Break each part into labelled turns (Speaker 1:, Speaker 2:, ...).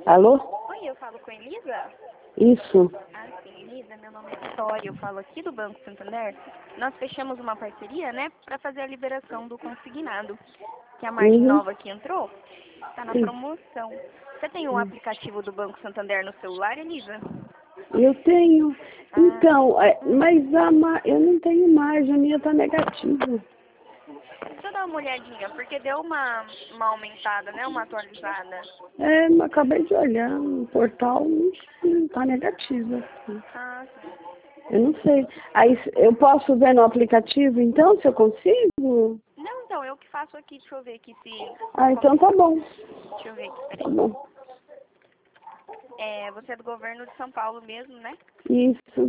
Speaker 1: Alô?
Speaker 2: Oi, eu falo com a Elisa?
Speaker 1: Isso.
Speaker 2: Ah, sim, Elisa, meu nome é Vitória, eu falo aqui do Banco Santander. Nós fechamos uma parceria, né, para fazer a liberação do consignado, que a margem nova que entrou está na
Speaker 1: Sim.
Speaker 2: promoção. Você tem o aplicativo do Banco Santander no celular, Elisa?
Speaker 1: Eu tenho.
Speaker 2: Ah,
Speaker 1: Então, mas eu não tenho margem, a minha tá negativa.
Speaker 2: deixa eu dar uma olhadinha, porque deu uma aumentada, né, uma atualizada.
Speaker 1: Mas acabei de olhar, o portal não tá negativa.
Speaker 2: Ah, sim.
Speaker 1: Eu não sei. Aí eu posso ver no aplicativo, então, se eu consigo?
Speaker 2: Não, então, eu que faço aqui, deixa eu ver aqui se...
Speaker 1: Ah, então tá bom.
Speaker 2: Deixa eu ver aqui,
Speaker 1: Tá
Speaker 2: peraí.
Speaker 1: bom.
Speaker 2: Você é do governo de São Paulo mesmo, né?
Speaker 1: Isso.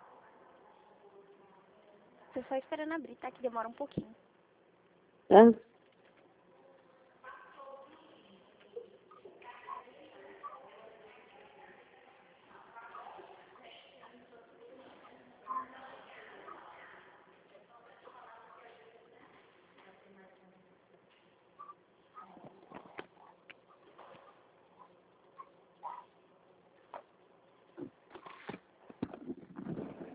Speaker 2: Tô só esperando abrir, tá? Que demora um pouquinho.
Speaker 1: Tá?